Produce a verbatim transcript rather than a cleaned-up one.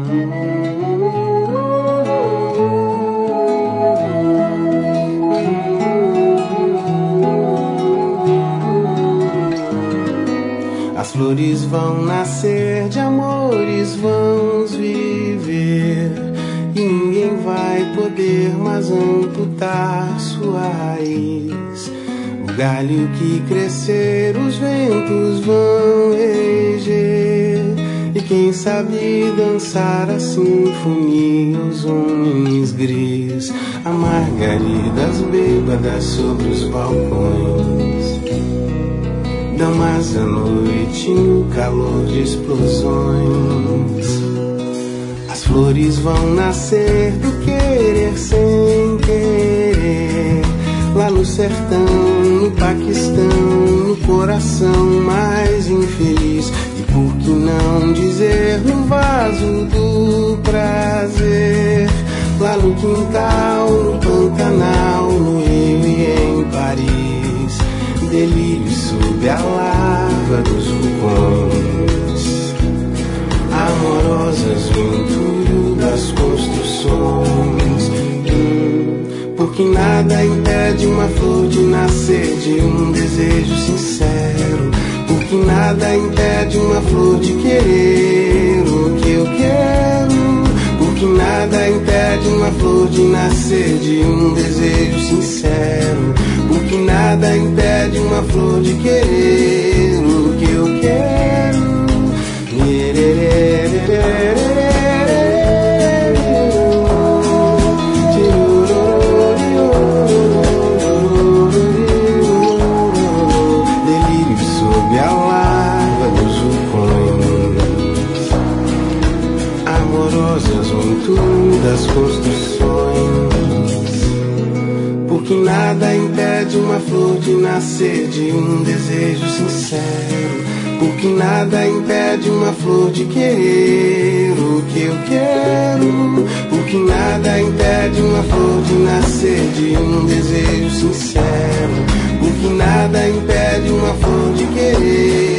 As flores vão nascer, de amores vamos viver, e ninguém vai poder mais amputar sua raiz. O galho que crescer, os ventos vão reger, e quem sabe dançar a sinfonia, os homens gris, a margaridas bêbadas sobre os balcões, damas da noite no calor de explosões. As flores vão nascer do querer sem querer, lá no sertão, no Paquistão, no coração mais infeliz. E por que não dizer no vaso do prazer, lá no quintal, no Pantanal, no Rio e em Paris, delírio sob a lava dos vulcões, amorosas venturas das construções. Hum, porque nada impede uma flor de nascer de um desejo sincero, porque nada impede uma flor de querer o que eu quero, porque nada impede uma flor de nascer de um desejo sincero, porque nada impede uma flor de querer o que eu quero. Delírio sob a lava dos vulcões, amorosas muito das construções. Porque nada impede uma flor de nascer de um desejo sincero, porque nada impede uma flor de querer o que eu quero, porque nada impede uma flor de nascer de um desejo sincero, porque nada impede uma flor de querer